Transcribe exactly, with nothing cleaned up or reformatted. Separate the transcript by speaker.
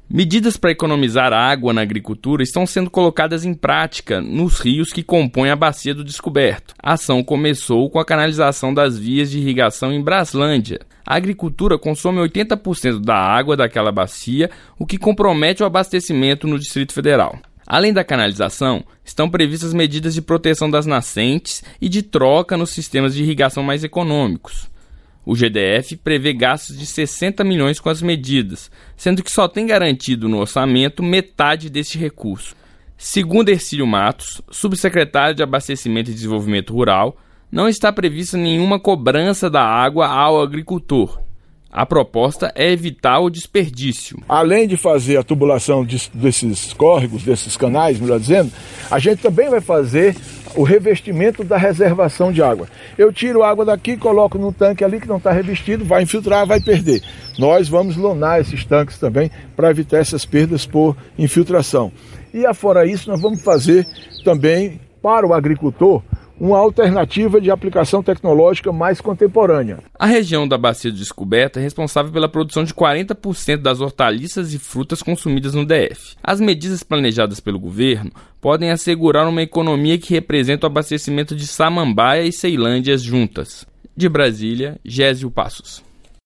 Speaker 1: Medidas para economizar água na agricultura estão sendo colocadas em prática nos rios que compõem a Bacia do Descoberto. A ação começou com a canalização das vias de irrigação em Braslândia. A agricultura consome oitenta por cento da água daquela bacia, o que compromete o abastecimento no Distrito Federal. Além da canalização, estão previstas medidas de proteção das nascentes e de troca nos sistemas de irrigação mais econômicos. O G D F prevê gastos de sessenta milhões com as medidas, sendo que só tem garantido no orçamento metade deste recurso. Segundo Hercílio Matos, subsecretário de Abastecimento e Desenvolvimento Rural, não está prevista nenhuma cobrança da água ao agricultor. A proposta é evitar o desperdício.
Speaker 2: Além de fazer a tubulação de, desses córregos, desses canais, melhor dizendo, a gente também vai fazer o revestimento da reservação de água. Eu tiro a água daqui, coloco num tanque ali que não está revestido, vai infiltrar, vai perder. Nós vamos lonar esses tanques também para evitar essas perdas por infiltração. E afora isso, nós vamos fazer também para o agricultor uma alternativa de aplicação tecnológica mais contemporânea.
Speaker 1: A região da Bacia do Descoberto é responsável pela produção de quarenta por cento das hortaliças e frutas consumidas no D F. As medidas planejadas pelo governo podem assegurar uma economia que representa o abastecimento de Samambaia e Ceilândia juntas. De Brasília, Gésio Passos.